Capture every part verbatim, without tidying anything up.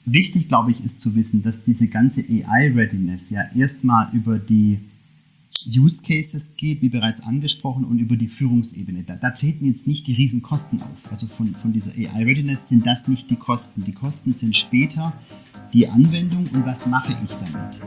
Wichtig, glaube ich, ist zu wissen, dass diese ganze A I-Readiness ja erstmal über die Use Cases geht, wie bereits angesprochen, und über die Führungsebene. Da, da treten jetzt nicht die riesen Kosten auf. Also von, von dieser A I-Readiness sind das nicht die Kosten. Die Kosten sind später die Anwendung und was mache ich damit.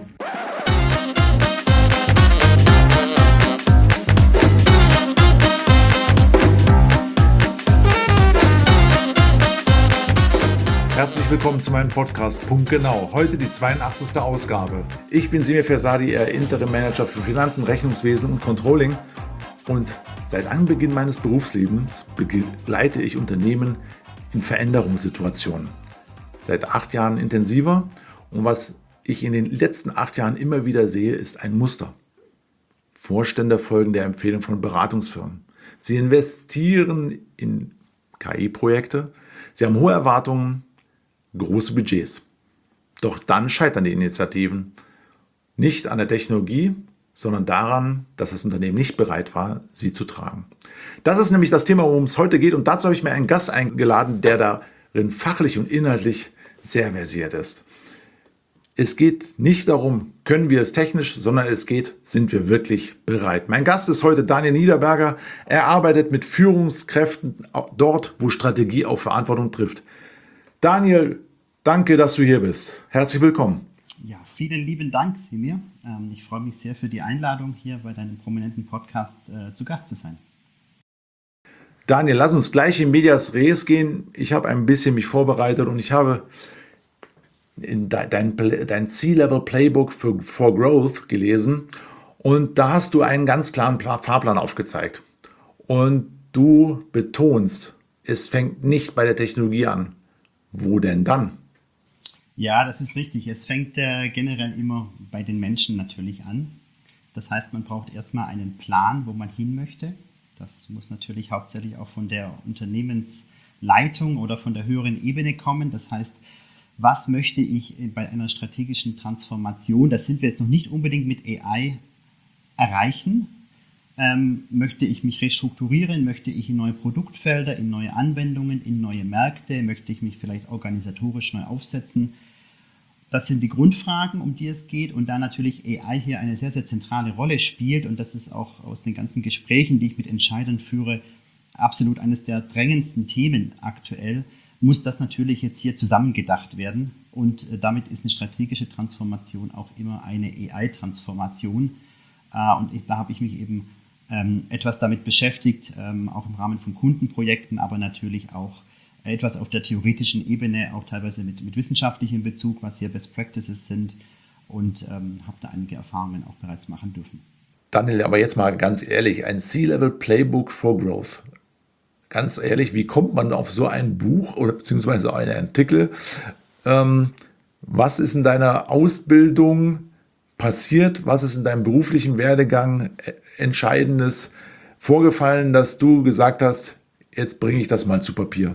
Herzlich willkommen zu meinem Podcast Punkt Genau. Heute die zweiundachtzigste Ausgabe. Ich bin Semir Fersadi, Ihr Interim Manager für Finanzen, Rechnungswesen und Controlling. Und seit Anbeginn meines Berufslebens begleite ich Unternehmen in Veränderungssituationen. Seit acht Jahren intensiver. Und was ich in den letzten acht Jahren immer wieder sehe, ist ein Muster. Vorstände folgen der Empfehlung von Beratungsfirmen. Sie investieren in K I-Projekte. Sie haben hohe Erwartungen, große Budgets. Doch dann scheitern die Initiativen nicht an der Technologie, sondern daran, dass das Unternehmen nicht bereit war, sie zu tragen. Das ist nämlich das Thema, worum es heute geht, und dazu habe ich mir einen Gast eingeladen, der darin fachlich und inhaltlich sehr versiert ist. Es geht nicht darum, können wir es technisch, sondern es geht, sind wir wirklich bereit. Mein Gast ist heute Daniel Niederberger. Er arbeitet mit Führungskräften dort, wo Strategie auf Verantwortung trifft. Daniel, danke, dass du hier bist. Herzlich willkommen. Ja, vielen lieben Dank, Semir. Ähm, ich freue mich sehr für die Einladung, hier bei deinem prominenten Podcast äh, zu Gast zu sein. Daniel, lass uns gleich in medias res gehen. Ich habe ein bisschen mich vorbereitet und ich habe in dein, dein, dein C-Level-Playbook für for Growth gelesen, und da hast du einen ganz klaren Plan, Fahrplan aufgezeigt. Und du betonst, es fängt nicht bei der Technologie an. Wo denn dann? Ja, das ist richtig. Es fängt äh, generell immer bei den Menschen natürlich an. Das heißt, man braucht erstmal einen Plan, wo man hin möchte. Das muss natürlich hauptsächlich auch von der Unternehmensleitung oder von der höheren Ebene kommen. Das heißt, was möchte ich bei einer strategischen Transformation, das sind wir jetzt noch nicht unbedingt mit A I erreichen, ähm, möchte ich mich restrukturieren, möchte ich in neue Produktfelder, in neue Anwendungen, in neue Märkte, möchte ich mich vielleicht organisatorisch neu aufsetzen. Das sind die Grundfragen, um die es geht, und da natürlich A I hier eine sehr, sehr zentrale Rolle spielt, und das ist auch aus den ganzen Gesprächen, die ich mit Entscheidern führe, absolut eines der drängendsten Themen aktuell, muss das natürlich jetzt hier zusammengedacht werden, und äh, damit ist eine strategische Transformation auch immer eine A I-Transformation, äh, und ich, da habe ich mich eben ähm, etwas damit beschäftigt, ähm, auch im Rahmen von Kundenprojekten, aber natürlich auch etwas auf der theoretischen Ebene, auch teilweise mit, mit wissenschaftlichem Bezug, was hier Best Practices sind, und ähm, habe da einige Erfahrungen auch bereits machen dürfen. Daniel, aber jetzt mal ganz ehrlich, ein C-Level Playbook for Growth. Ganz ehrlich, wie kommt man auf so ein Buch oder beziehungsweise einen Artikel? Ähm, was ist in deiner Ausbildung passiert? Was ist in deinem beruflichen Werdegang Entscheidendes vorgefallen, dass du gesagt hast, jetzt bringe ich das mal zu Papier?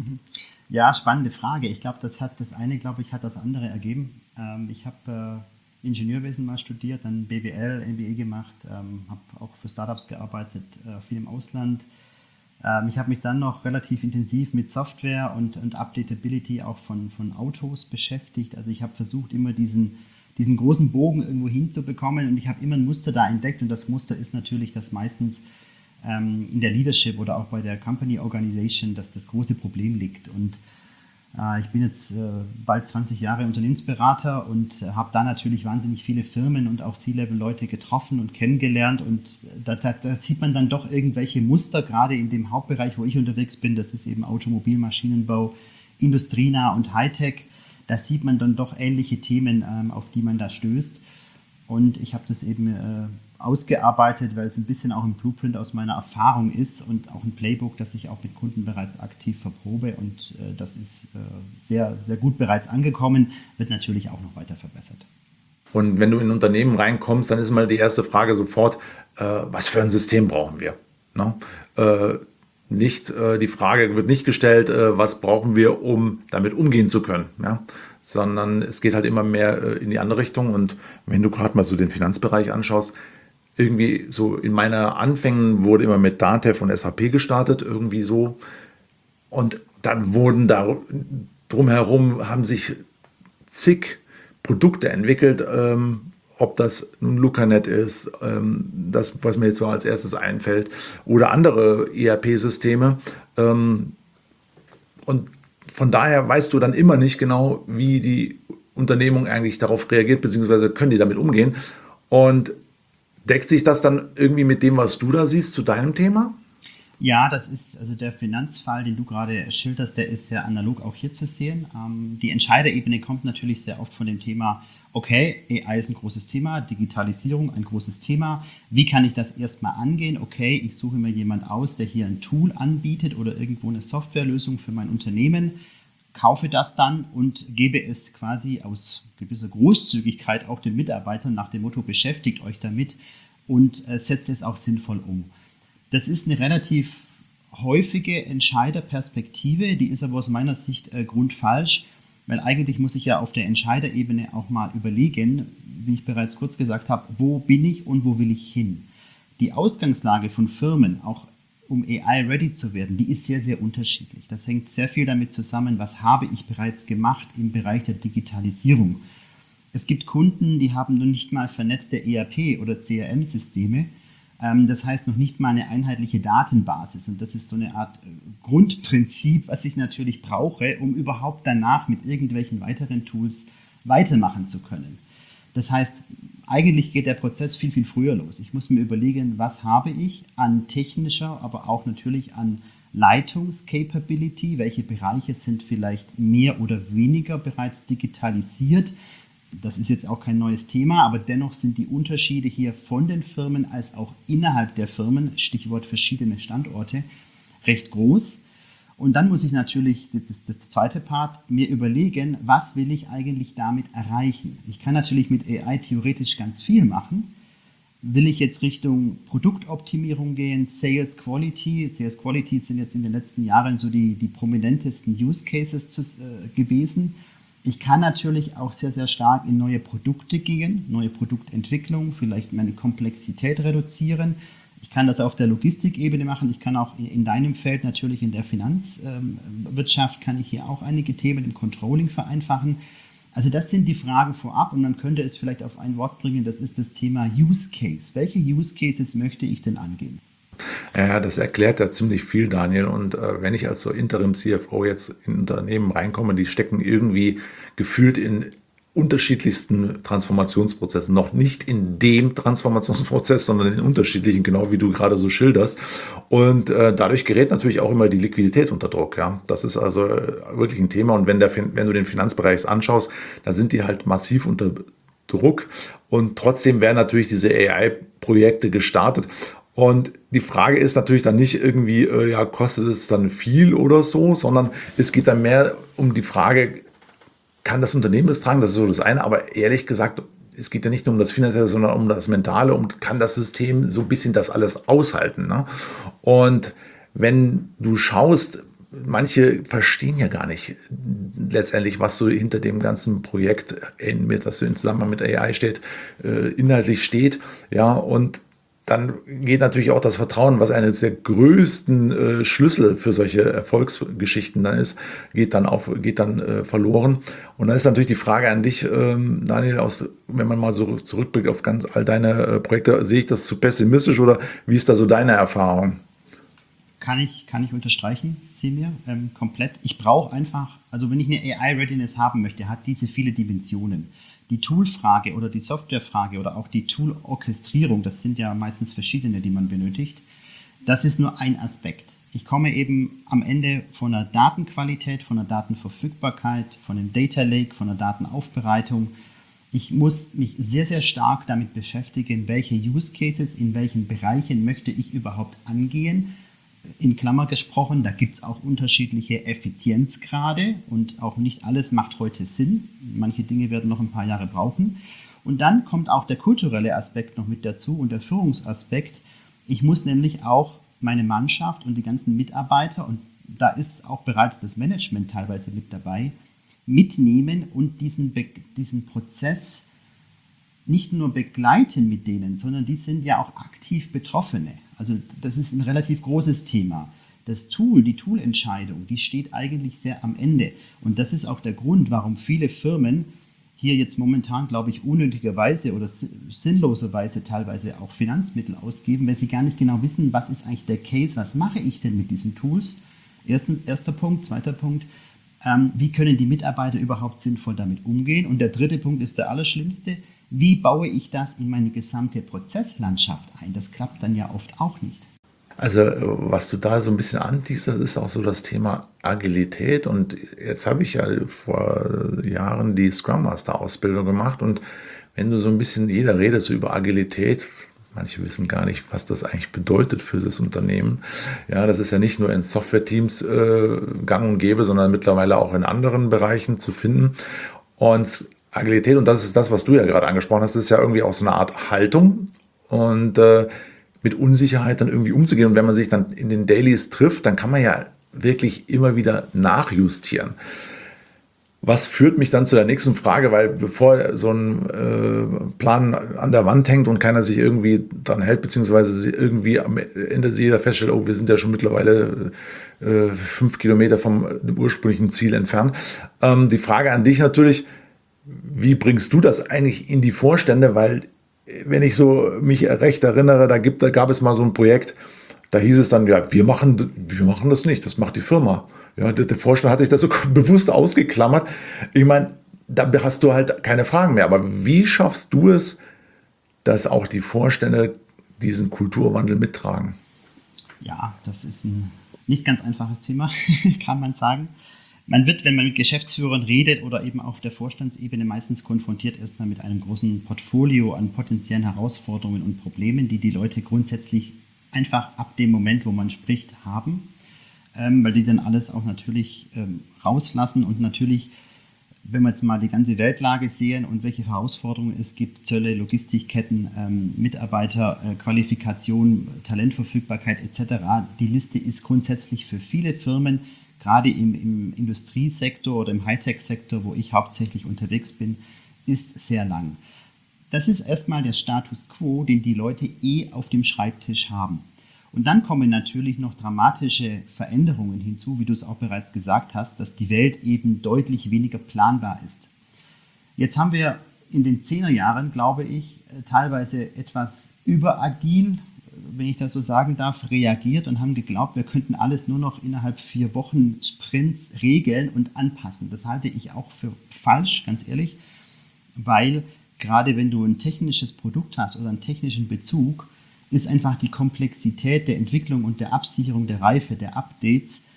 Ja, spannende Frage. Ich glaube, das hat das eine, glaube ich, hat das andere ergeben. Ähm, ich habe äh, Ingenieurwesen mal studiert, dann B W L, M B A gemacht, ähm, habe auch für Startups gearbeitet, äh, viel im Ausland. Ähm, ich habe mich dann noch relativ intensiv mit Software und, und Updatability auch von, von Autos beschäftigt. Also ich habe versucht, immer diesen, diesen großen Bogen irgendwo hinzubekommen, und ich habe immer ein Muster da entdeckt, und das Muster ist natürlich, dass meistens ähm, in der Leadership oder auch bei der Company Organization, dass das große Problem liegt. Und äh, ich bin jetzt äh, bald zwanzig Jahre Unternehmensberater und äh, habe da natürlich wahnsinnig viele Firmen und auch C-Level-Leute getroffen und kennengelernt, und da, da, da sieht man dann doch irgendwelche Muster, gerade in dem Hauptbereich, wo ich unterwegs bin, das ist eben Automobil, Maschinenbau, industrienah und Hightech. Da sieht man dann doch ähnliche Themen, ähm, auf die man da stößt. Und ich habe das eben äh, ausgearbeitet, weil es ein bisschen auch ein Blueprint aus meiner Erfahrung ist und auch ein Playbook, das ich auch mit Kunden bereits aktiv verprobe. Und äh, das ist äh, sehr, sehr gut bereits angekommen, wird natürlich auch noch weiter verbessert. Und wenn du in ein Unternehmen reinkommst, dann ist mal die erste Frage sofort, äh, was für ein System brauchen wir? Ne? Äh, Nicht, äh, die Frage wird nicht gestellt, äh, was brauchen wir, um damit umgehen zu können, ja? Sondern es geht halt immer mehr äh, in die andere Richtung. Und wenn du gerade mal so den Finanzbereich anschaust, irgendwie so in meiner Anfängen wurde immer mit Datev und S A P gestartet, irgendwie so. Und dann wurden da drumherum, haben sich zig Produkte entwickelt, ähm, ob das nun LucaNet ist, ähm, das, was mir jetzt so als erstes einfällt, oder andere E R P-Systeme. Ähm, und von daher weißt du dann immer nicht genau, wie die Unternehmung eigentlich darauf reagiert, beziehungsweise können die damit umgehen. Und deckt sich das dann irgendwie mit dem, was du da siehst, zu deinem Thema? Ja, das ist also der Finanzfall, den du gerade schilderst, der ist sehr analog auch hier zu sehen. Ähm, die Entscheiderebene kommt natürlich sehr oft von dem Thema, okay, A I ist ein großes Thema, Digitalisierung ein großes Thema. Wie kann ich das erstmal angehen? Okay, ich suche mir jemand aus, der hier ein Tool anbietet oder irgendwo eine Softwarelösung für mein Unternehmen, kaufe das dann und gebe es quasi aus gewisser Großzügigkeit auch den Mitarbeitern nach dem Motto, beschäftigt euch damit und äh, setzt es auch sinnvoll um. Das ist eine relativ häufige Entscheiderperspektive, die ist aber aus meiner Sicht äh, grundfalsch, weil eigentlich muss ich ja auf der Entscheiderebene auch mal überlegen, wie ich bereits kurz gesagt habe, wo bin ich und wo will ich hin. Die Ausgangslage von Firmen, auch um A I-ready zu werden, die ist sehr, sehr unterschiedlich. Das hängt sehr viel damit zusammen, was habe ich bereits gemacht im Bereich der Digitalisierung. Es gibt Kunden, die haben noch nicht mal vernetzte E R P- oder C R M-Systeme. Das heißt noch nicht mal eine einheitliche Datenbasis. Und das ist so eine Art Grundprinzip, was ich natürlich brauche, um überhaupt danach mit irgendwelchen weiteren Tools weitermachen zu können. Das heißt, eigentlich geht der Prozess viel, viel früher los. Ich muss mir überlegen, was habe ich an technischer, aber auch natürlich an Leitungscapability, welche Bereiche sind vielleicht mehr oder weniger bereits digitalisiert. Das ist jetzt auch kein neues Thema, aber dennoch sind die Unterschiede hier von den Firmen als auch innerhalb der Firmen, Stichwort verschiedene Standorte, recht groß. Und dann muss ich natürlich, das ist das zweite Part, mir überlegen, was will ich eigentlich damit erreichen. Ich kann natürlich mit A I theoretisch ganz viel machen. Will ich jetzt Richtung Produktoptimierung gehen, Sales Quality? Sales Quality sind jetzt in den letzten Jahren so die, die prominentesten Use Cases zu, äh, gewesen. Ich kann natürlich auch sehr, sehr stark in neue Produkte gehen, neue Produktentwicklung, vielleicht meine Komplexität reduzieren. Ich kann das auf der Logistikebene machen. Ich kann auch in deinem Feld natürlich in der Finanzwirtschaft, kann ich hier auch einige Themen im Controlling vereinfachen. Also das sind die Fragen vorab und man könnte es vielleicht auf ein Wort bringen, das ist das Thema Use Case. Welche Use Cases möchte ich denn angehen? Ja, das erklärt ja ziemlich viel, Daniel. Und äh, wenn ich als so Interim-C F O jetzt in Unternehmen reinkomme, die stecken irgendwie gefühlt in unterschiedlichsten Transformationsprozessen. Noch nicht in dem Transformationsprozess, sondern in unterschiedlichen, genau wie du gerade so schilderst. Und äh, dadurch gerät natürlich auch immer die Liquidität unter Druck. Ja, das ist also äh, wirklich ein Thema. Und wenn, der, wenn du den Finanzbereich anschaust, da sind die halt massiv unter Druck. Und trotzdem werden natürlich diese A I-Projekte gestartet. Und die Frage ist natürlich dann nicht irgendwie, äh, ja, kostet es dann viel oder so, sondern es geht dann mehr um die Frage, kann das Unternehmen das tragen? Das ist so das eine, aber ehrlich gesagt, es geht ja nicht nur um das Finanzielle, sondern um das Mentale und kann das System so ein bisschen das alles aushalten. Ne? Und wenn du schaust, manche verstehen ja gar nicht letztendlich, was so hinter dem ganzen Projekt, das so in Zusammenhang mit A I steht, äh, inhaltlich steht. Ja, und dann geht natürlich auch das Vertrauen, was eines der größten äh, Schlüssel für solche Erfolgsgeschichten dann ist, geht dann, auf, geht dann äh, verloren. Und dann ist natürlich die Frage an dich, ähm, Daniel, aus, wenn man mal so zurückblickt auf ganz all deine äh, Projekte, sehe ich das zu pessimistisch oder wie ist da so deine Erfahrung? Kann ich, kann ich unterstreichen, Semir, ähm, komplett. Ich brauche einfach, also wenn ich eine A I-Readiness haben möchte, hat diese viele Dimensionen. Die Toolfrage oder die Softwarefrage oder auch die Tool-Orchestrierung, das sind ja meistens verschiedene, die man benötigt, das ist nur ein Aspekt. Ich komme eben am Ende von der Datenqualität, von der Datenverfügbarkeit, von dem Data Lake, von der Datenaufbereitung. Ich muss mich sehr, sehr stark damit beschäftigen, welche Use Cases in welchen Bereichen möchte ich überhaupt angehen. In Klammer gesprochen, da gibt es auch unterschiedliche Effizienzgrade und auch nicht alles macht heute Sinn. Manche Dinge werden noch ein paar Jahre brauchen. Und dann kommt auch der kulturelle Aspekt noch mit dazu und der Führungsaspekt. Ich muss nämlich auch meine Mannschaft und die ganzen Mitarbeiter, und da ist auch bereits das Management teilweise mit dabei, mitnehmen und diesen, diesen Prozess nicht nur begleiten mit denen, sondern die sind ja auch aktiv Betroffene. Also das ist ein relativ großes Thema. das Tool, die Toolentscheidung, die steht eigentlich sehr am Ende. Und das ist auch der Grund, warum viele Firmen hier jetzt momentan, glaube ich, unnötigerweise oder sinnloserweise teilweise auch Finanzmittel ausgeben, weil sie gar nicht genau wissen, was ist eigentlich der Case, was mache ich denn mit diesen Tools? Ersten, erster Punkt. Zweiter Punkt, ähm, wie können die Mitarbeiter überhaupt sinnvoll damit umgehen? Und der dritte Punkt ist der allerschlimmste, wie baue ich das in meine gesamte Prozesslandschaft ein? Das klappt dann ja oft auch nicht. Also was du da so ein bisschen anteaserst, ist auch so das Thema Agilität. Und jetzt habe ich ja vor Jahren die Scrum Master Ausbildung gemacht. Und wenn du so ein bisschen, jeder redet so über Agilität, manche wissen gar nicht, was das eigentlich bedeutet für das Unternehmen. Ja, das ist ja nicht nur in Software-Teams äh, gang und gäbe, sondern mittlerweile auch in anderen Bereichen zu finden. Und Agilität, und das ist das, was du ja gerade angesprochen hast, ist ja irgendwie auch so eine Art Haltung. Und äh, mit Unsicherheit dann irgendwie umzugehen. Und wenn man sich dann in den Dailies trifft, dann kann man ja wirklich immer wieder nachjustieren. Was führt mich dann zu der nächsten Frage, weil bevor so ein äh, Plan an der Wand hängt und keiner sich irgendwie dran hält, beziehungsweise irgendwie am Ende jeder feststellt, oh, wir sind ja schon mittlerweile äh, fünf Kilometer vom ursprünglichen Ziel entfernt. Ähm, die Frage an dich natürlich, wie bringst du das eigentlich in die Vorstände, weil wenn ich so mich recht erinnere, da, gibt, da gab es mal so ein Projekt, da hieß es dann, ja, wir machen, wir machen das nicht, das macht die Firma. Ja, der, der Vorstand hat sich da so bewusst ausgeklammert. Ich meine, da hast du halt keine Fragen mehr. Aber wie schaffst du es, dass auch die Vorstände diesen Kulturwandel mittragen? Ja, das ist ein nicht ganz einfaches Thema, kann man sagen. Man wird, wenn man mit Geschäftsführern redet oder eben auf der Vorstandsebene, meistens konfrontiert erstmal mit einem großen Portfolio an potenziellen Herausforderungen und Problemen, die die Leute grundsätzlich einfach ab dem Moment, wo man spricht, haben, ähm, weil die dann alles auch natürlich ähm, rauslassen und natürlich, wenn wir jetzt mal die ganze Weltlage sehen und welche Herausforderungen es gibt, Zölle, Logistikketten, ähm, Mitarbeiter, äh, Qualifikation, Talentverfügbarkeit et cetera, die Liste ist grundsätzlich für viele Firmen, gerade im, im Industriesektor oder im Hightech-Sektor, wo ich hauptsächlich unterwegs bin, ist sehr lang. Das ist erstmal der Status quo, den die Leute eh auf dem Schreibtisch haben. Und dann kommen natürlich noch dramatische Veränderungen hinzu, wie du es auch bereits gesagt hast, dass die Welt eben deutlich weniger planbar ist. Jetzt haben wir in den Zehnerjahren, glaube ich, teilweise etwas überagil, wenn ich das so sagen darf, reagiert und haben geglaubt, wir könnten alles nur noch innerhalb vier Wochen Sprints regeln und anpassen. Das halte ich auch für falsch, ganz ehrlich, weil gerade wenn du ein technisches Produkt hast oder einen technischen Bezug, ist einfach die Komplexität der Entwicklung und der Absicherung der Reife, der Updates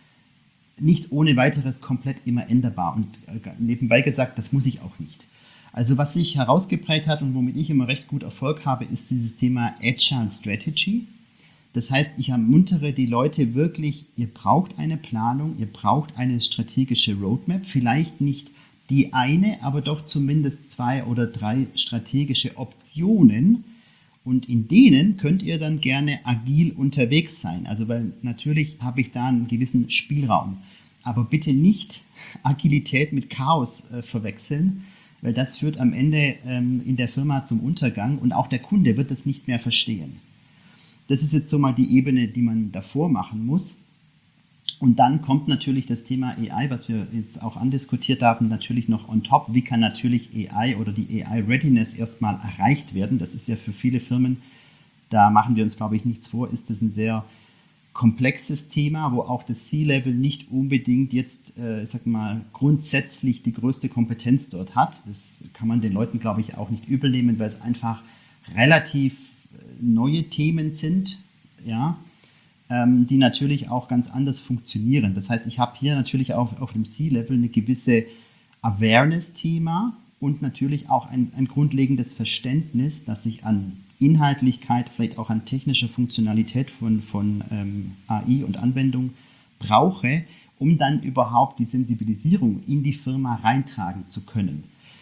nicht ohne weiteres komplett immer änderbar. Und nebenbei gesagt, das muss ich auch nicht. Also was sich herausgeprägt hat und womit ich immer recht gut Erfolg habe, ist dieses Thema Agile Strategy. Das heißt, ich ermuntere die Leute wirklich, ihr braucht eine Planung, ihr braucht eine strategische Roadmap, vielleicht nicht die eine, aber doch zumindest zwei oder drei strategische Optionen. Und in denen könnt ihr dann gerne agil unterwegs sein. Also weil natürlich habe ich da einen gewissen Spielraum. Aber bitte nicht Agilität mit Chaos äh, verwechseln, weil das führt am Ende ähm, in der Firma zum Untergang und auch der Kunde wird das nicht mehr verstehen. Das ist jetzt so mal die Ebene, die man davor machen muss. Und dann kommt natürlich das Thema A I, was wir jetzt auch andiskutiert haben, natürlich noch on top. Wie kann natürlich A I oder die A I-Readiness erstmal erreicht werden? Das ist ja für viele Firmen, da machen wir uns, glaube ich, nichts vor, ist das ein sehr komplexes Thema, wo auch das C-Level nicht unbedingt jetzt, äh, ich sag mal, grundsätzlich die größte Kompetenz dort hat. Das kann man den Leuten, glaube ich, auch nicht übel nehmen, weil es einfach relativ neue Themen sind, ja, ähm, die natürlich auch ganz anders funktionieren. Das heißt, ich habe hier natürlich auch auf dem C-Level eine gewisse Awareness-Thema und natürlich auch ein, ein grundlegendes Verständnis, dass ich an Inhaltlichkeit, vielleicht auch an technischer Funktionalität von, von ähm, A I und Anwendung brauche, um dann überhaupt die Sensibilisierung in die Firma reintragen zu können.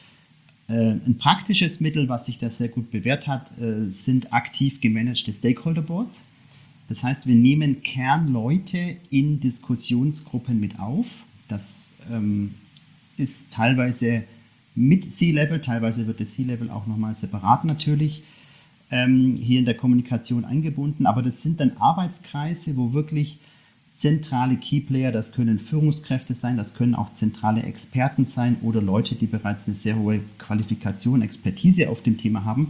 Äh, ein praktisches Mittel, was sich da sehr gut bewährt hat, äh, sind aktiv gemanagte Stakeholder Boards. Das heißt, wir nehmen Kernleute in Diskussionsgruppen mit auf. Das ähm, ist teilweise mit C-Level, teilweise wird das C-Level auch nochmal separat natürlich ähm, hier in der Kommunikation eingebunden. Aber das sind dann Arbeitskreise, wo wirklich zentrale Keyplayer, das können Führungskräfte sein, das können auch zentrale Experten sein oder Leute, die bereits eine sehr hohe Qualifikation, Expertise auf dem Thema haben.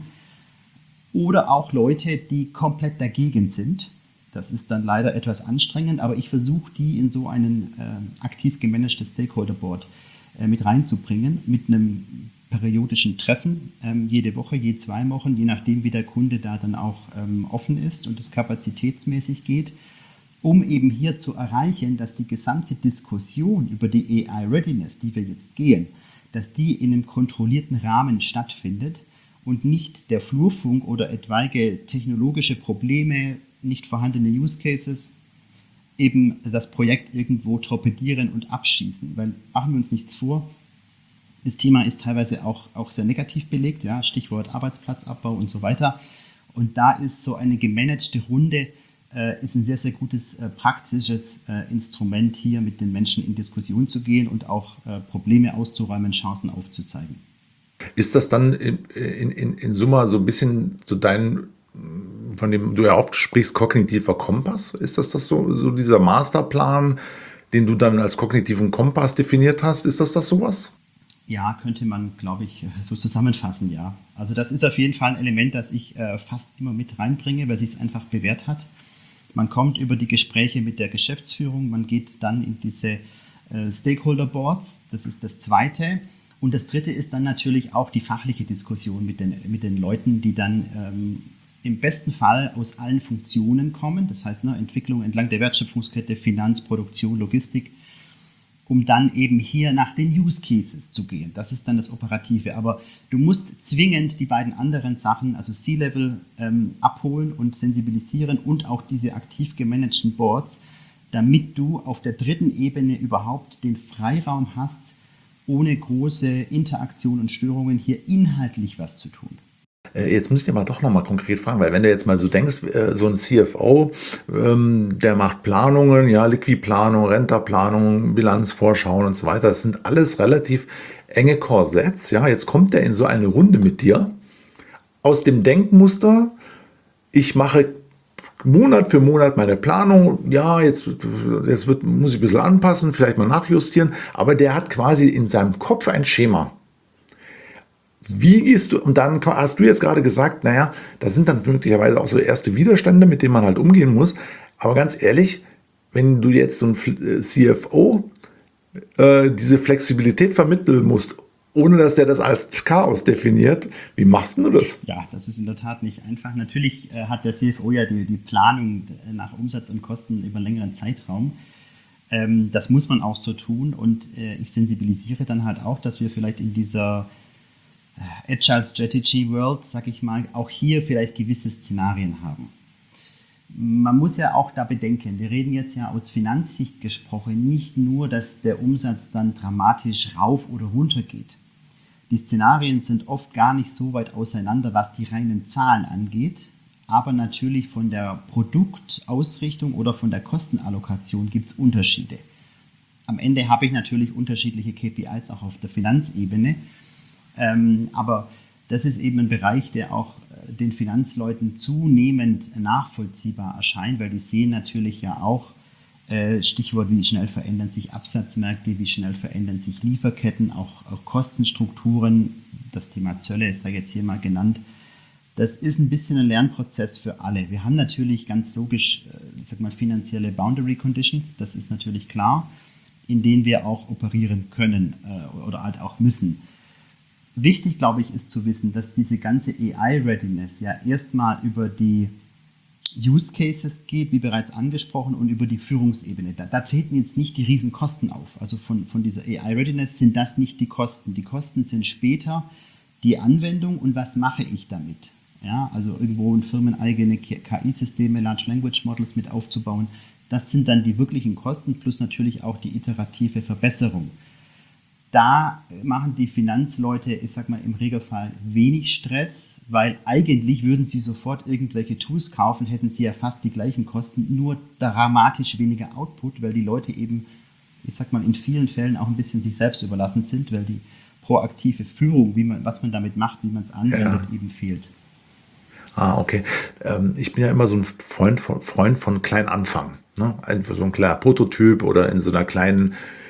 Oder auch Leute, die komplett dagegen sind. Das ist dann leider etwas anstrengend, aber ich versuche, die in so einen äh, aktiv gemanagtes Stakeholder Board äh, mit reinzubringen, mit einem periodischen Treffen, ähm, jede Woche, je zwei Wochen, je nachdem, wie der Kunde da dann auch ähm, offen ist und es kapazitätsmäßig geht, um eben hier zu erreichen, dass die gesamte Diskussion über die A I-Readiness, die wir jetzt gehen, dass die in einem kontrollierten Rahmen stattfindet und nicht der Flurfunk oder etwaige technologische Probleme, nicht vorhandene Use Cases, eben das Projekt irgendwo torpedieren und abschießen. Weil, machen wir uns nichts vor, das Thema ist teilweise auch, auch sehr negativ belegt, ja, Stichwort Arbeitsplatzabbau und so weiter. Und da ist so eine gemanagte Runde, äh, ist ein sehr, sehr gutes äh, praktisches äh, Instrument, hier mit den Menschen in Diskussion zu gehen und auch äh, Probleme auszuräumen, Chancen aufzuzeigen. Ist das dann in, in, in Summe so ein bisschen so dein, von dem du ja oft sprichst, kognitiver Kompass? Ist das, das so, so dieser Masterplan, den du dann als kognitiven Kompass definiert hast? Ist das das sowas? Ja, könnte man, glaube ich, so zusammenfassen, ja. Also das ist auf jeden Fall ein Element, das ich äh, fast immer mit reinbringe, weil es sich einfach bewährt hat. Man kommt über die Gespräche mit der Geschäftsführung, man geht dann in diese äh, Stakeholder Boards, das ist das Zweite. Und das Dritte ist dann natürlich auch die fachliche Diskussion mit den, mit den Leuten, die dann ähm, im besten Fall aus allen Funktionen kommen, das heißt ne, Entwicklung entlang der Wertschöpfungskette, Finanz, Produktion, Logistik, um dann eben hier nach den Use Cases zu gehen. Das ist dann das Operative. Aber du musst zwingend die beiden anderen Sachen, also C-Level, ähm, abholen und sensibilisieren und auch diese aktiv gemanagten Boards, damit du auf der dritten Ebene überhaupt den Freiraum hast, ohne große Interaktion und Störungen hier inhaltlich was zu tun. Jetzt muss ich dir mal doch nochmal konkret fragen, weil wenn du jetzt mal so denkst, so ein C F O, der macht Planungen, ja, Liquidplanung, Rentaplanung, Bilanzvorschauen und so weiter, das sind alles relativ enge Korsetts, ja, jetzt kommt der in so eine Runde mit dir, aus dem Denkmuster, ich mache Monat für Monat meine Planung, ja, jetzt, jetzt wird, muss ich ein bisschen anpassen, vielleicht mal nachjustieren, aber der hat quasi in seinem Kopf ein Schema. Wie gehst du, und dann hast du jetzt gerade gesagt, naja, da sind dann möglicherweise auch so erste Widerstände, mit denen man halt umgehen muss, aber ganz ehrlich, wenn du jetzt so ein C F O äh, diese Flexibilität vermitteln musst, ohne dass der das als Chaos definiert. Wie machst du das? Ja, das ist in der Tat nicht einfach. Natürlich äh, hat der C F O ja die, die Planung nach Umsatz und Kosten über einen längeren Zeitraum. Ähm, das muss man auch so tun und äh, ich sensibilisiere dann halt auch, dass wir vielleicht in dieser äh, Agile Strategy World, sag ich mal, auch hier vielleicht gewisse Szenarien haben. Man muss ja auch da bedenken, wir reden jetzt ja aus Finanzsicht gesprochen, nicht nur, dass der Umsatz dann dramatisch rauf oder runter geht. Die Szenarien sind oft gar nicht so weit auseinander, was die reinen Zahlen angeht, aber natürlich von der Produktausrichtung oder von der Kostenallokation gibt es Unterschiede. Am Ende habe ich natürlich unterschiedliche K P Is auch auf der Finanzebene, ähm, aber das ist eben ein Bereich, der auch den Finanzleuten zunehmend nachvollziehbar erscheint, weil die sehen natürlich ja auch, äh, Stichwort, wie schnell verändern sich Absatzmärkte, wie schnell verändern sich Lieferketten, auch, auch Kostenstrukturen, das Thema Zölle ist da jetzt hier mal genannt. Das ist ein bisschen ein Lernprozess für alle. Wir haben natürlich ganz logisch, äh, ich sag mal, finanzielle Boundary Conditions, das ist natürlich klar, in denen wir auch operieren können äh, oder halt auch müssen. Wichtig, glaube ich, ist zu wissen, dass diese ganze A I-Readiness ja erstmal über die Use Cases geht, wie bereits angesprochen, und über die Führungsebene. Da, da treten jetzt nicht die riesen Kosten auf. Also von, von dieser A I-Readiness sind das nicht die Kosten. Die Kosten sind später die Anwendung und was mache ich damit. Ja, also irgendwo in Firmen eigene K I-Systeme, Large Language Models mit aufzubauen. Das sind dann die wirklichen Kosten plus natürlich auch die iterative Verbesserung. Da machen die Finanzleute, ich sag mal, im Regelfall wenig Stress, weil eigentlich würden sie sofort irgendwelche Tools kaufen, hätten sie ja fast die gleichen Kosten, nur dramatisch weniger Output, weil die Leute eben, ich sag mal, in vielen Fällen auch ein bisschen sich selbst überlassen sind, weil die proaktive Führung, wie man, was man damit macht, wie man es anwendet, ja. eben fehlt. Ah, okay. Ähm, ich bin ja immer so ein Freund von, Freund von klein anfangen. Ne? Einfach so ein kleiner Prototyp oder in so einer kleinen,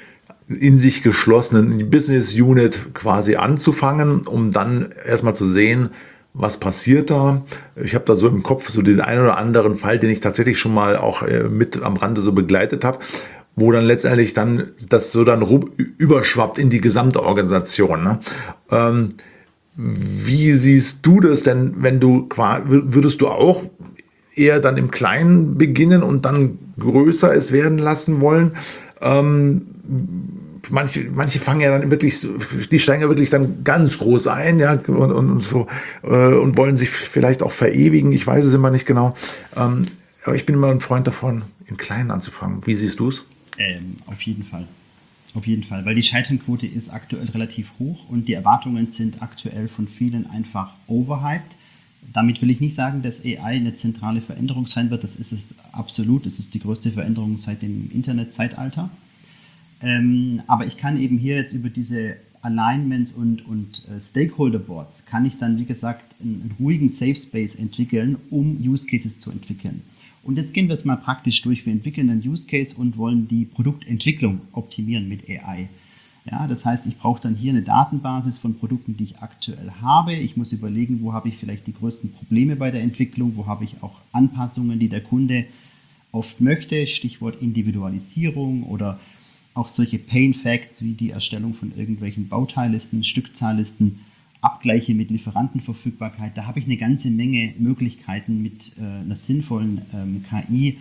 in sich geschlossenen Business Unit quasi anzufangen, um dann erstmal zu sehen, was passiert da. Ich habe da so im Kopf so den einen oder anderen Fall, den ich tatsächlich schon mal auch äh, mit am Rande so begleitet habe, wo dann letztendlich dann das so dann ru- überschwappt in die gesamte Organisation. Ne? Ähm, Wie siehst du das denn, wenn du qua- würdest du auch eher dann im Kleinen beginnen und dann größer es werden lassen wollen? Ähm, manche, manche fangen ja dann wirklich, so- die steigen ja wirklich dann ganz groß ein, ja, und, und so äh, und wollen sich vielleicht auch verewigen. Ich weiß es immer nicht genau. Ähm, aber ich bin immer ein Freund davon, im Kleinen anzufangen. Wie siehst du es? Ähm, auf jeden Fall. Auf jeden Fall, weil die Scheiternquote ist aktuell relativ hoch und die Erwartungen sind aktuell von vielen einfach overhyped. Damit will ich nicht sagen, dass A I eine zentrale Veränderung sein wird. Das ist es absolut. Es ist die größte Veränderung seit dem Internetzeitalter. Ähm, aber ich kann eben hier jetzt über diese Alignments und, und äh, Stakeholder Boards, kann ich dann, wie gesagt, einen, einen ruhigen Safe Space entwickeln, um Use Cases zu entwickeln. Und jetzt gehen wir es mal praktisch durch. Wir entwickeln einen Use Case und wollen die Produktentwicklung optimieren mit A I. Ja, das heißt, ich brauche dann hier eine Datenbasis von Produkten, die ich aktuell habe. Ich muss überlegen, wo habe ich vielleicht die größten Probleme bei der Entwicklung, wo habe ich auch Anpassungen, die der Kunde oft möchte, Stichwort Individualisierung oder auch solche Pain Facts wie die Erstellung von irgendwelchen Bauteillisten, Stückzahllisten, Abgleiche mit Lieferantenverfügbarkeit. Da habe ich eine ganze Menge Möglichkeiten mit äh, einer sinnvollen ähm, K I,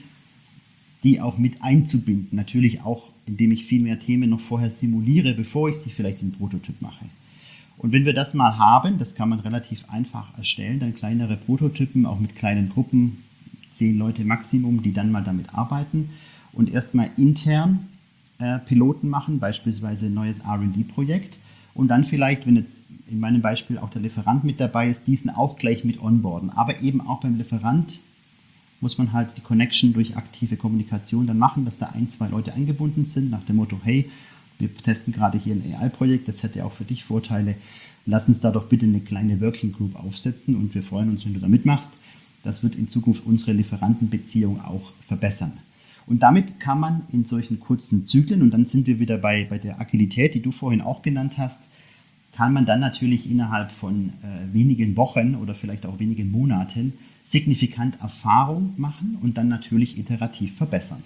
die auch mit einzubinden. Natürlich auch, indem ich viel mehr Themen noch vorher simuliere, bevor ich sie vielleicht in Prototyp mache. Und wenn wir das mal haben, das kann man relativ einfach erstellen, dann kleinere Prototypen, auch mit kleinen Gruppen, zehn Leute Maximum, die dann mal damit arbeiten und erstmal intern äh, Piloten machen, beispielsweise ein neues R und D-Projekt und dann vielleicht, wenn jetzt in meinem Beispiel auch der Lieferant mit dabei ist, diesen auch gleich mit onboarden. Aber eben auch beim Lieferant muss man halt die Connection durch aktive Kommunikation dann machen, dass da ein, zwei Leute eingebunden sind, nach dem Motto, hey, wir testen gerade hier ein A I-Projekt, das hätte auch für dich Vorteile, lass uns da doch bitte eine kleine Working Group aufsetzen und wir freuen uns, wenn du da mitmachst. Das wird in Zukunft unsere Lieferantenbeziehung auch verbessern. Und damit kann man in solchen kurzen Zyklen, und dann sind wir wieder bei, bei der Agilität, die du vorhin auch genannt hast, kann man dann natürlich innerhalb von äh, wenigen Wochen oder vielleicht auch wenigen Monaten signifikant Erfahrung machen und dann natürlich iterativ verbessern.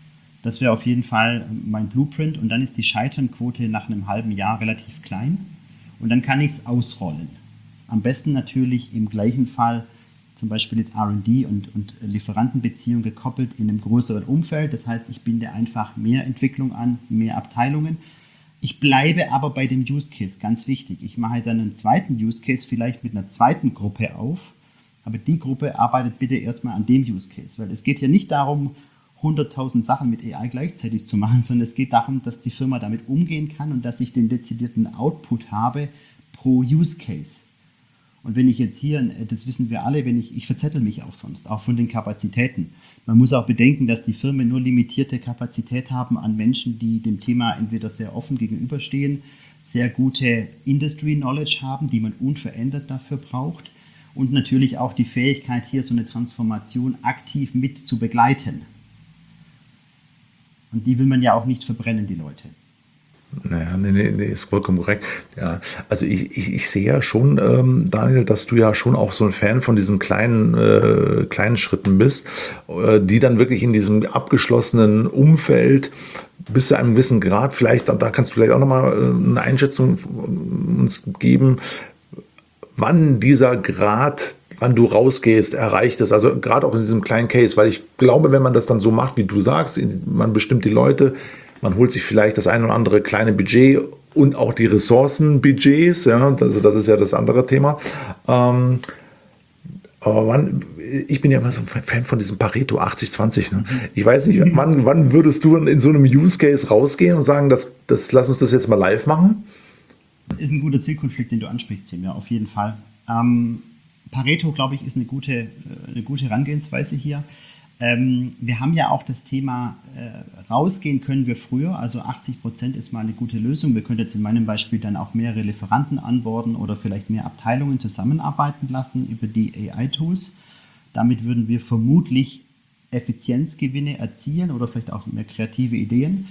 Das wäre auf jeden Fall mein Blueprint und dann ist die Scheiternquote nach einem halben Jahr relativ klein und dann kann ich es ausrollen. Am besten natürlich im gleichen Fall zum Beispiel jetzt R und D und, und Lieferantenbeziehung gekoppelt in einem größeren Umfeld. Das heißt, ich binde einfach mehr Entwicklung an, mehr Abteilungen. Ich bleibe aber bei dem Use Case, ganz wichtig. Ich mache dann einen zweiten Use Case vielleicht mit einer zweiten Gruppe auf, aber die Gruppe arbeitet bitte erstmal an dem Use Case, weil es geht hier nicht darum, hunderttausend Sachen mit A I gleichzeitig zu machen, sondern es geht darum, dass die Firma damit umgehen kann und dass ich den dezidierten Output habe pro Use Case. Und wenn ich jetzt hier, das wissen wir alle, wenn ich, ich verzettel mich auch sonst, auch von den Kapazitäten. Man muss auch bedenken, dass die Firmen nur limitierte Kapazität haben an Menschen, die dem Thema entweder sehr offen gegenüberstehen, sehr gute Industry Knowledge haben, die man unverändert dafür braucht und natürlich auch die Fähigkeit, hier so eine Transformation aktiv mit zu begleiten. Und die will man ja auch nicht verbrennen, die Leute. Naja, nee, nee, nee, ist vollkommen korrekt. Ja, also ich, ich, ich sehe ja schon, ähm, Daniel, dass du ja schon auch so ein Fan von diesen kleinen, äh, kleinen Schritten bist, äh, die dann wirklich in diesem abgeschlossenen Umfeld bis zu einem gewissen Grad, vielleicht, da, da kannst du vielleicht auch nochmal äh, eine Einschätzung uns geben, wann dieser Grad, wann du rausgehst, erreicht ist. Also gerade auch in diesem kleinen Case, weil ich glaube, wenn man das dann so macht, wie du sagst, man bestimmt die Leute, man holt sich vielleicht das ein oder andere kleine Budget und auch die Ressourcenbudgets, ja, also das ist ja das andere Thema. Ähm, aber wann, ich bin ja immer so ein Fan von diesem Pareto achtzig zwanzig. Ne? Ich weiß nicht, wann, wann würdest du in so einem Use Case rausgehen und sagen, das, das, lass uns das jetzt mal live machen? Ist ein guter Zielkonflikt, den du ansprichst, Tim, ja, auf jeden Fall. Ähm, Pareto, glaube ich, ist eine gute, eine gute Herangehensweise hier. Ähm, wir haben ja auch das Thema, äh, rausgehen können wir früher, also achtzig Prozent ist mal eine gute Lösung. Wir können jetzt in meinem Beispiel dann auch mehrere Lieferanten anborden oder vielleicht mehr Abteilungen zusammenarbeiten lassen über die A I-Tools. Damit würden wir vermutlich Effizienzgewinne erzielen oder vielleicht auch mehr kreative Ideen.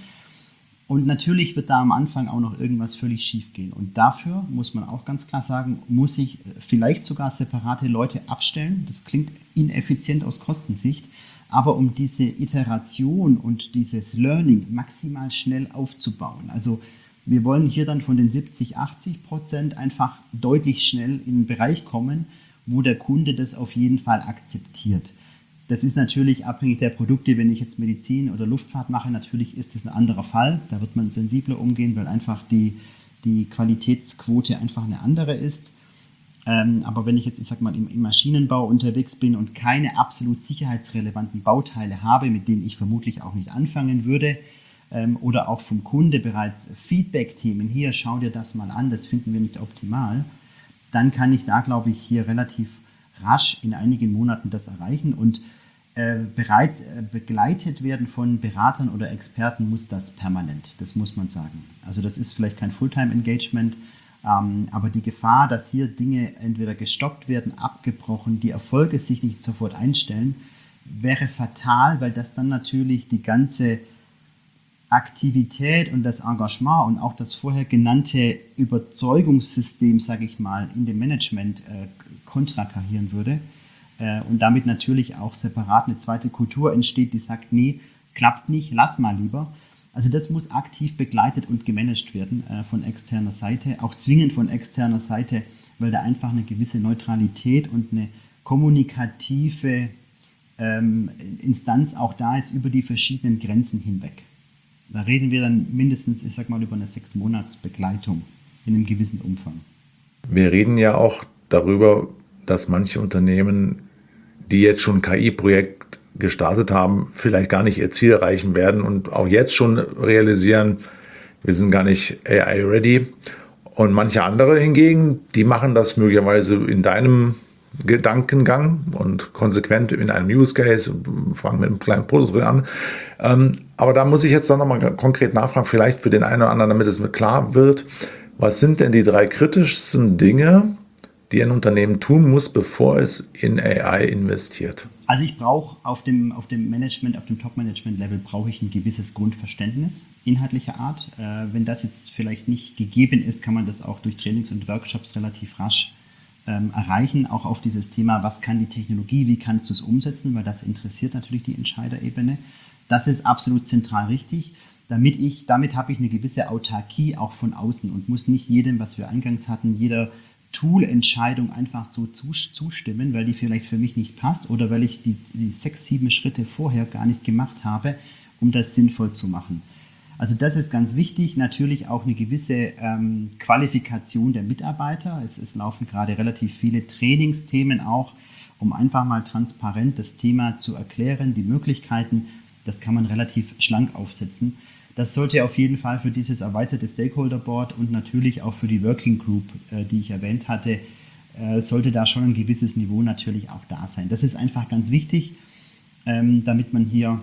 Und natürlich wird da am Anfang auch noch irgendwas völlig schief gehen. Und dafür muss man auch ganz klar sagen, muss ich vielleicht sogar separate Leute abstellen. Das klingt ineffizient aus Kostensicht, aber um diese Iteration und dieses Learning maximal schnell aufzubauen. Also wir wollen hier dann von den siebzig, achtzig Prozent einfach deutlich schnell in einen Bereich kommen, wo der Kunde das auf jeden Fall akzeptiert. Das ist natürlich abhängig der Produkte. Wenn ich jetzt Medizin oder Luftfahrt mache, natürlich ist das ein anderer Fall. Da wird man sensibler umgehen, weil einfach die, die Qualitätsquote einfach eine andere ist. Ähm, aber wenn ich jetzt, ich sag mal, im, im Maschinenbau unterwegs bin und keine absolut sicherheitsrelevanten Bauteile habe, mit denen ich vermutlich auch nicht anfangen würde, ähm, oder auch vom Kunde bereits Feedback-Themen, hier, schau dir das mal an, das finden wir nicht optimal, dann kann ich da, glaube ich, hier relativ rasch in einigen Monaten das erreichen. Und äh, bereit, äh, begleitet werden von Beratern oder Experten muss das permanent, das muss man sagen. Also das ist vielleicht kein Fulltime-Engagement, ähm, aber die Gefahr, dass hier Dinge entweder gestoppt werden, abgebrochen, die Erfolge sich nicht sofort einstellen, wäre fatal, weil das dann natürlich die ganze Aktivität und das Engagement und auch das vorher genannte Überzeugungssystem, sage ich mal, in dem Management äh, konterkarieren würde äh, und damit natürlich auch separat eine zweite Kultur entsteht, die sagt, nee, klappt nicht, lass mal lieber. Also das muss aktiv begleitet und gemanagt werden äh, von externer Seite, auch zwingend von externer Seite, weil da einfach eine gewisse Neutralität und eine kommunikative ähm, Instanz auch da ist über die verschiedenen Grenzen hinweg. Da reden wir dann mindestens, ich sag mal, über eine sechs Monats Begleitung in einem gewissen Umfang. Wir reden ja auch darüber, dass manche Unternehmen, die jetzt schon ein K I-Projekt gestartet haben, vielleicht gar nicht ihr Ziel erreichen werden und auch jetzt schon realisieren, wir sind gar nicht A I-ready. Und manche andere hingegen, die machen das möglicherweise in deinem Gedankengang und konsequent in einem Use Case, fangen mit einem kleinen Prototyp an. Ähm, aber da muss ich jetzt dann nochmal konkret nachfragen, vielleicht für den einen oder anderen, damit es mir klar wird, was sind denn die drei kritischsten Dinge, die ein Unternehmen tun muss, bevor es in A I investiert? Also ich brauche auf dem, auf dem Management, auf dem Top-Management-Level brauche ich ein gewisses Grundverständnis inhaltlicher Art. Äh, wenn das jetzt vielleicht nicht gegeben ist, kann man das auch durch Trainings und Workshops relativ rasch ähm, erreichen. Auch auf dieses Thema, was kann die Technologie, wie kannst du es umsetzen, weil das interessiert natürlich die Entscheiderebene. Das ist absolut zentral richtig. Damit ich, damit habe ich eine gewisse Autarkie auch von außen und muss nicht jedem, was wir eingangs hatten, jeder Tool-Entscheidung einfach so zustimmen, weil die vielleicht für mich nicht passt oder weil ich die, die sechs, sieben Schritte vorher gar nicht gemacht habe, um das sinnvoll zu machen. Also das ist ganz wichtig. Natürlich auch eine gewisse ähm, Qualifikation der Mitarbeiter. Es, es laufen gerade relativ viele Trainingsthemen auch, um einfach mal transparent das Thema zu erklären, die Möglichkeiten. Das kann man relativ schlank aufsetzen. Das sollte auf jeden Fall für dieses erweiterte Stakeholder Board und natürlich auch für die Working Group, äh, die ich erwähnt hatte, äh, sollte da schon ein gewisses Niveau natürlich auch da sein. Das ist einfach ganz wichtig, ähm, damit man hier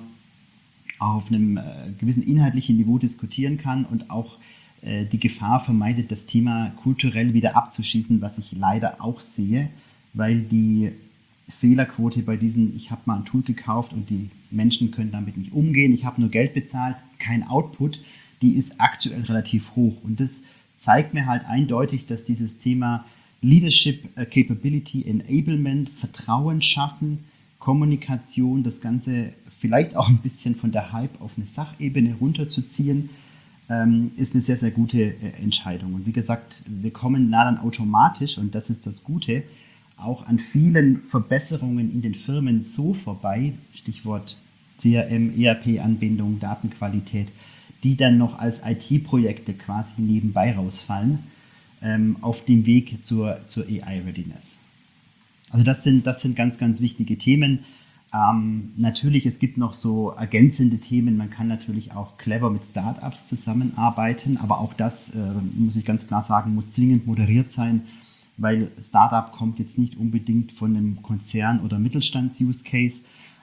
auf einem äh, gewissen inhaltlichen Niveau diskutieren kann und auch äh, die Gefahr vermeidet, das Thema kulturell wieder abzuschießen, was ich leider auch sehe, weil die Fehlerquote bei diesen, ich habe mal ein Tool gekauft und die Menschen können damit nicht umgehen, ich habe nur Geld bezahlt, kein Output, die ist aktuell relativ hoch. Und das zeigt mir halt eindeutig, dass dieses Thema Leadership, Capability, Enablement, Vertrauen schaffen, Kommunikation, das Ganze vielleicht auch ein bisschen von der Hype auf eine Sachebene runterzuziehen, ähm, ist eine sehr, sehr gute äh, Entscheidung. Und wie gesagt, wir kommen nah dann automatisch, und das ist das Gute, auch an vielen Verbesserungen in den Firmen so vorbei, Stichwort C R M, E R P-Anbindung, Datenqualität, die dann noch als I T-Projekte quasi nebenbei rausfallen, ähm, auf dem Weg zur, zur A I-Readiness. Also das sind, das sind ganz, ganz wichtige Themen. Ähm, natürlich, es gibt noch so ergänzende Themen. Man kann natürlich auch clever mit Startups zusammenarbeiten, aber auch das, äh, muss ich ganz klar sagen, muss zwingend moderiert sein, weil Startup kommt jetzt nicht unbedingt von einem Konzern- oder Mittelstands-Use-Case,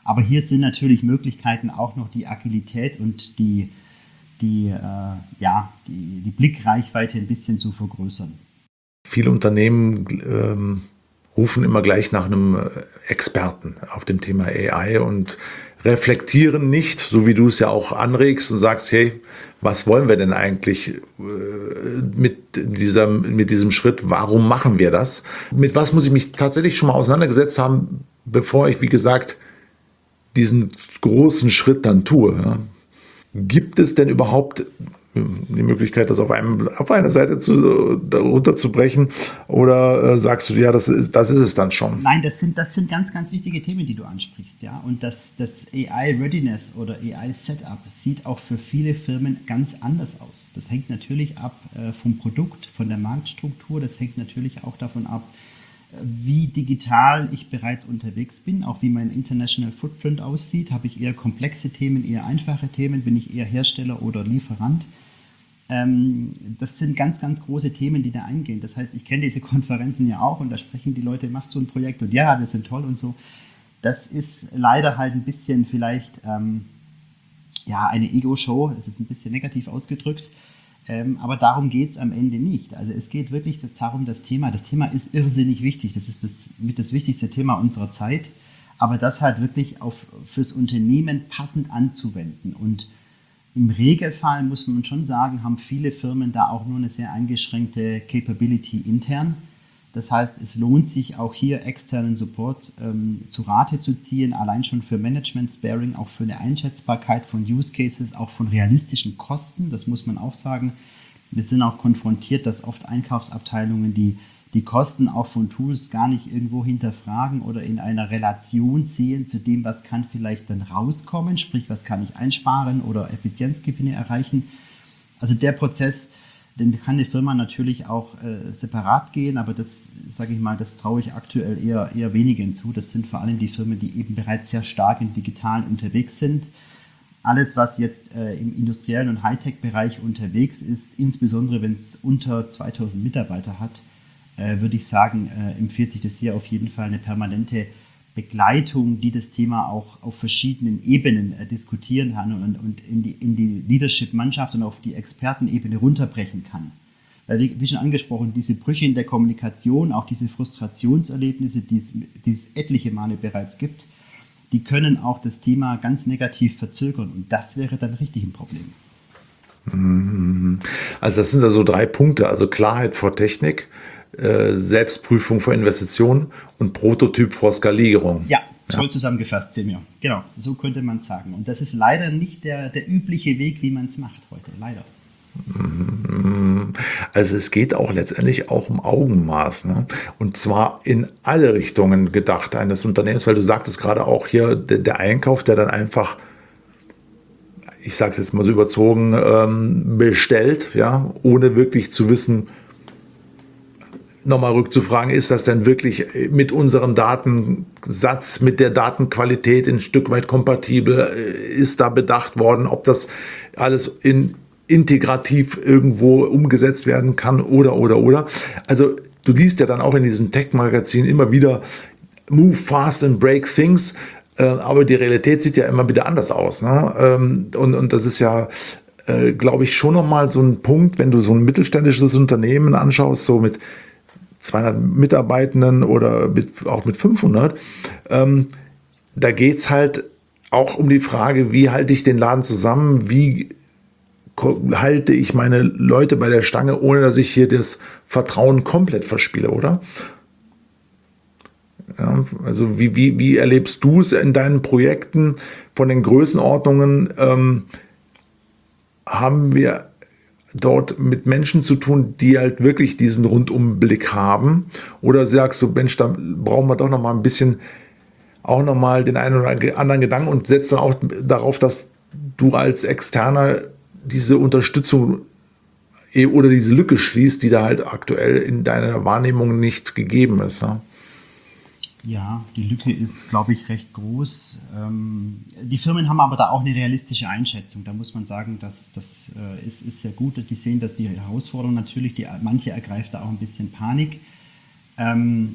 Aber hier sind natürlich Möglichkeiten, auch noch die Agilität und die, die, äh, ja, die, die Blickreichweite ein bisschen zu vergrößern. Viele Unternehmen ähm, rufen immer gleich nach einem Experten auf dem Thema A I und reflektieren nicht, so wie du es ja auch anregst und sagst, hey, was wollen wir denn eigentlich äh, mit, dieser, mit diesem Schritt? Warum machen wir das? Mit was muss ich mich tatsächlich schon mal auseinandergesetzt haben, bevor ich, wie gesagt, diesen großen Schritt dann tue? Ja? Gibt es denn überhaupt die Möglichkeit, das auf, einem, auf einer Seite zu, runterzubrechen? Oder äh, sagst du, ja, das ist, das ist es dann schon? Nein, das sind, das sind ganz, ganz wichtige Themen, die du ansprichst. Ja? Und das, das A I-Readiness oder A I-Setup sieht auch für viele Firmen ganz anders aus. Das hängt natürlich ab äh, vom Produkt, von der Marktstruktur. Das hängt natürlich auch davon ab, wie digital ich bereits unterwegs bin, auch wie mein International Footprint aussieht. Habe ich eher komplexe Themen, eher einfache Themen? Bin ich eher Hersteller oder Lieferant? Ähm, das sind ganz, ganz große Themen, die da eingehen. Das heißt, ich kenne diese Konferenzen ja auch und da sprechen die Leute, machst du ein Projekt und ja, wir sind toll und so. Das ist leider halt ein bisschen vielleicht ähm, ja, eine Ego-Show. Es ist ein bisschen negativ ausgedrückt. Ähm, aber darum geht es am Ende nicht. Also es geht wirklich darum, das Thema, das Thema ist irrsinnig wichtig, das ist das, mit das wichtigste Thema unserer Zeit, aber das halt wirklich auf, fürs Unternehmen passend anzuwenden. Und im Regelfall muss man schon sagen, haben viele Firmen da auch nur eine sehr eingeschränkte Capability intern. Das heißt, es lohnt sich auch hier externen Support ähm, zu Rate zu ziehen, allein schon für Management-Sparing, auch für eine Einschätzbarkeit von Use Cases, auch von realistischen Kosten. Das muss man auch sagen. Wir sind auch konfrontiert, dass oft Einkaufsabteilungen die, die Kosten auch von Tools gar nicht irgendwo hinterfragen oder in einer Relation sehen zu dem, was kann vielleicht dann rauskommen, sprich, was kann ich einsparen oder Effizienzgewinne erreichen. Also der Prozess, den kann eine Firma natürlich auch äh, separat gehen, aber das, sage ich mal, das traue ich aktuell eher, eher wenigen zu. Das sind vor allem die Firmen, die eben bereits sehr stark im Digitalen unterwegs sind. Alles, was jetzt äh, im industriellen und Hightech-Bereich unterwegs ist, insbesondere wenn es unter zweitausend Mitarbeiter hat, äh, würde ich sagen, äh, empfiehlt sich das hier auf jeden Fall eine permanente Begleitung, die das Thema auch auf verschiedenen Ebenen äh, diskutieren kann und, und in die, in die Leadership-Mannschaft und auf die Expertenebene runterbrechen kann. Weil, wie, wie schon angesprochen, diese Brüche in der Kommunikation, auch diese Frustrationserlebnisse, die es, die es etliche Male bereits gibt, die können auch das Thema ganz negativ verzögern und das wäre dann richtig ein Problem. Also das sind da so drei Punkte, also Klarheit vor Technik, Selbstprüfung vor Investitionen und Prototyp vor Skalierung. Ja, toll ja. Zusammengefasst, Semir. Genau, so könnte man es sagen. Und das ist leider nicht der, der übliche Weg, wie man es macht heute, leider. Also es geht auch letztendlich auch um Augenmaß, ne? Und zwar in alle Richtungen gedacht eines Unternehmens, weil du sagtest gerade auch hier, der, der Einkauf, der dann einfach, ich sage es jetzt mal so überzogen, ähm, bestellt, ja, ohne wirklich zu wissen, nochmal rückzufragen, ist das denn wirklich mit unserem Datensatz, mit der Datenqualität ein Stück weit kompatibel? Ist da bedacht worden, ob das alles in, integrativ irgendwo umgesetzt werden kann oder, oder, oder? Also du liest ja dann auch in diesen Tech-Magazinen immer wieder Move fast and break things, äh, aber die Realität sieht ja immer wieder anders aus, ne? Ähm, und, und das ist ja, äh, glaube ich, schon nochmal so ein Punkt, wenn du so ein mittelständisches Unternehmen anschaust, so mit zweihundert Mitarbeitenden oder mit, auch mit fünfhundert, ähm, da geht es halt auch um die Frage, wie halte ich den Laden zusammen, wie halte ich meine Leute bei der Stange, ohne dass ich hier das Vertrauen komplett verspiele, oder? Ja, also wie, wie, wie erlebst du es in deinen Projekten von den Größenordnungen? Ähm, haben wir dort mit Menschen zu tun, die halt wirklich diesen Rundumblick haben? Oder sagst du, Mensch, da brauchen wir doch noch mal ein bisschen, auch noch mal den einen oder anderen Gedanken und setzt dann auch darauf, dass du als Externer diese Unterstützung oder diese Lücke schließt, die da halt aktuell in deiner Wahrnehmung nicht gegeben ist. Ja? Ja, die Lücke ist, glaube ich, recht groß. Ähm, die Firmen haben aber da auch eine realistische Einschätzung. Da muss man sagen, dass das äh, ist, ist sehr gut. Die sehen, dass die Herausforderung natürlich, die, manche ergreift da auch ein bisschen Panik. Ähm,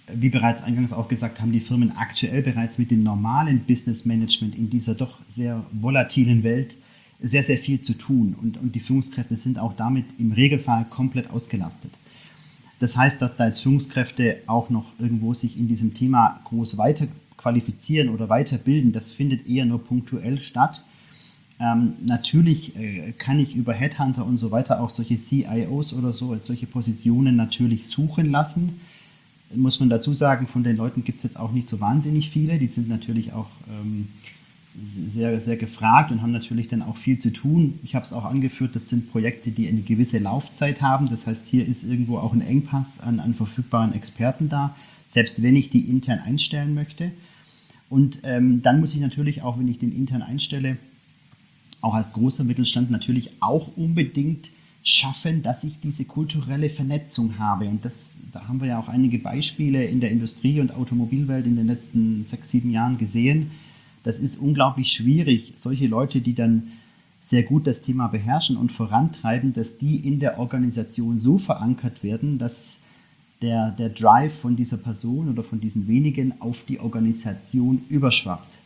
wie bereits eingangs auch gesagt, haben die Firmen aktuell bereits mit dem normalen Business Management in dieser doch sehr volatilen Welt sehr, sehr viel zu tun. Und, und die Führungskräfte sind auch damit im Regelfall komplett ausgelastet. Das heißt, dass da jetzt Führungskräfte auch noch irgendwo sich in diesem Thema groß weiter qualifizieren oder weiterbilden, das findet eher nur punktuell statt. Ähm, natürlich äh, kann ich über Headhunter und so weiter auch solche C I Os oder so, solche Positionen natürlich suchen lassen. Muss man dazu sagen, von den Leuten gibt es jetzt auch nicht so wahnsinnig viele. Die sind natürlich auch ähm, sehr, sehr gefragt und haben natürlich dann auch viel zu tun. Ich habe es auch angeführt, das sind Projekte, die eine gewisse Laufzeit haben. Das heißt, hier ist irgendwo auch ein Engpass an, an verfügbaren Experten da, selbst wenn ich die intern einstellen möchte. Und ähm, dann muss ich natürlich auch, wenn ich den intern einstelle, auch als großer Mittelstand natürlich auch unbedingt schaffen, dass ich diese kulturelle Vernetzung habe. Und das, da haben wir ja auch einige Beispiele in der Industrie- und Automobilwelt in den letzten sechs, sieben Jahren gesehen. Das ist unglaublich schwierig, solche Leute, die dann sehr gut das Thema beherrschen und vorantreiben, dass die in der Organisation so verankert werden, dass der, der Drive von dieser Person oder von diesen wenigen auf die Organisation überschwappt.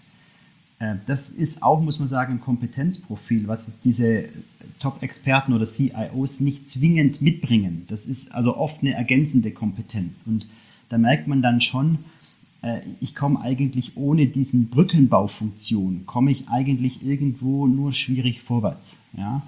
Das ist auch, muss man sagen, ein Kompetenzprofil, was jetzt diese Top-Experten oder C I Os nicht zwingend mitbringen. Das ist also oft eine ergänzende Kompetenz. Und da merkt man dann schon, ich komme eigentlich ohne diesen Brückenbaufunktion, komme ich eigentlich irgendwo nur schwierig vorwärts. Ja?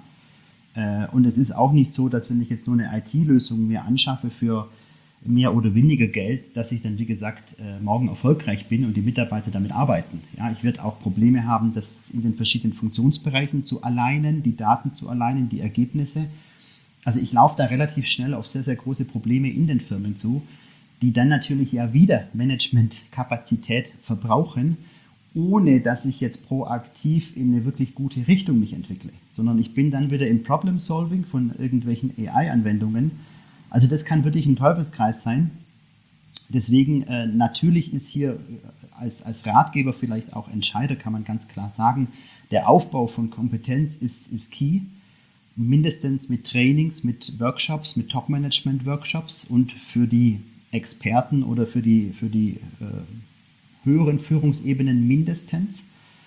Und es ist auch nicht so, dass wenn ich jetzt nur eine I T-Lösung mir anschaffe für mehr oder weniger Geld, dass ich dann, wie gesagt, morgen erfolgreich bin und die Mitarbeiter damit arbeiten. Ja, ich werde auch Probleme haben, das in den verschiedenen Funktionsbereichen zu alignen, die Daten zu alignen, die Ergebnisse. Also ich laufe da relativ schnell auf sehr, sehr große Probleme in den Firmen zu, die dann natürlich ja wieder Managementkapazität verbrauchen, ohne dass ich jetzt proaktiv in eine wirklich gute Richtung mich entwickle, sondern ich bin dann wieder im Problem-Solving von irgendwelchen A I-Anwendungen. Also das kann wirklich ein Teufelskreis sein. Deswegen äh, natürlich ist hier als, als Ratgeber vielleicht auch Entscheider, kann man ganz klar sagen, der Aufbau von Kompetenz ist, ist key. Mindestens mit Trainings, mit Workshops, mit Top-Management-Workshops und für die Experten oder für die, für die äh, höheren Führungsebenen mindestens.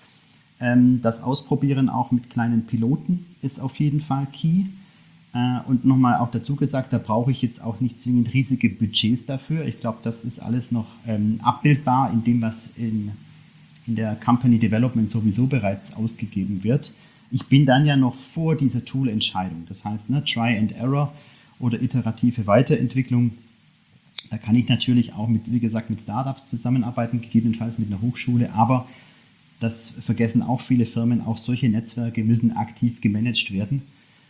Ähm, das Ausprobieren auch mit kleinen Piloten ist auf jeden Fall key. Und nochmal auch dazu gesagt, da brauche ich jetzt auch nicht zwingend riesige Budgets dafür. Ich glaube, das ist alles noch ähm, abbildbar in dem, was in, in der Company Development sowieso bereits ausgegeben wird. Ich bin dann ja noch vor dieser Tool-Entscheidung. Das heißt, ne, Try and Error oder iterative Weiterentwicklung. Da kann ich natürlich auch mit, wie gesagt, mit Startups zusammenarbeiten, gegebenenfalls mit einer Hochschule. Aber das vergessen auch viele Firmen. Auch solche Netzwerke müssen aktiv gemanagt werden.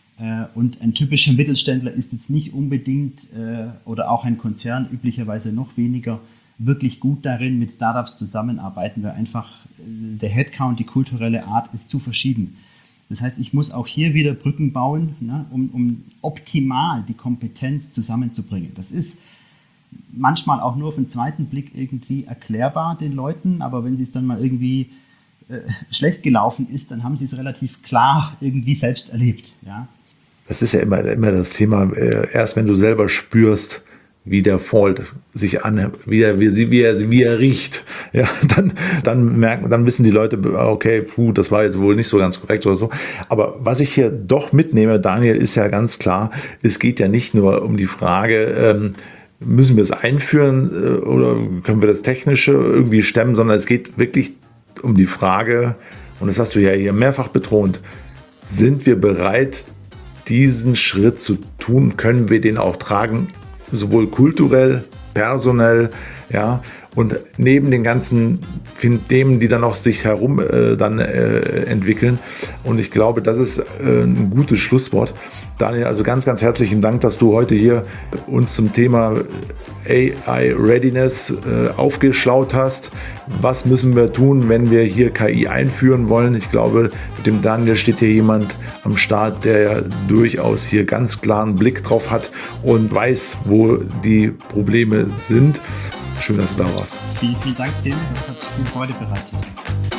Und ein typischer Mittelständler ist jetzt nicht unbedingt äh, oder auch ein Konzern üblicherweise noch weniger wirklich gut darin, mit Startups zusammenarbeiten, weil einfach äh, der Headcount, die kulturelle Art ist zu verschieden. Das heißt, ich muss auch hier wieder Brücken bauen, ne, um, um optimal die Kompetenz zusammenzubringen. Das ist manchmal auch nur auf den zweiten Blick irgendwie erklärbar den Leuten, aber wenn sie es dann mal irgendwie äh, schlecht gelaufen ist, dann haben sie es relativ klar irgendwie selbst erlebt, ja. Das ist ja immer, immer das Thema, äh, erst wenn du selber spürst, wie der Fault sich an, wie er, wie, wie er, wie er riecht, ja, dann, dann merken, dann wissen die Leute, okay, puh, das war jetzt wohl nicht so ganz korrekt oder so. Aber was ich hier doch mitnehme, Daniel, ist ja ganz klar, es geht ja nicht nur um die Frage, ähm, müssen wir es einführen äh, oder können wir das Technische irgendwie stemmen, sondern es geht wirklich um die Frage, und das hast du ja hier mehrfach betont, sind wir bereit, diesen Schritt zu tun, können wir den auch tragen, sowohl kulturell, personell, ja, und neben den ganzen Themen, die dann auch sich herum äh, dann äh, entwickeln. Und ich glaube, das ist äh, ein gutes Schlusswort. Daniel, also ganz, ganz herzlichen Dank, dass du heute hier uns zum Thema A I Readiness äh, aufgeschlaut hast. Was müssen wir tun, wenn wir hier K I einführen wollen? Ich glaube, mit dem Daniel steht hier jemand am Start, der durchaus hier ganz klaren Blick drauf hat und weiß, wo die Probleme sind. Schön, dass du da warst. Vielen, vielen Dank, Sim. Das hat viel Freude bereitet.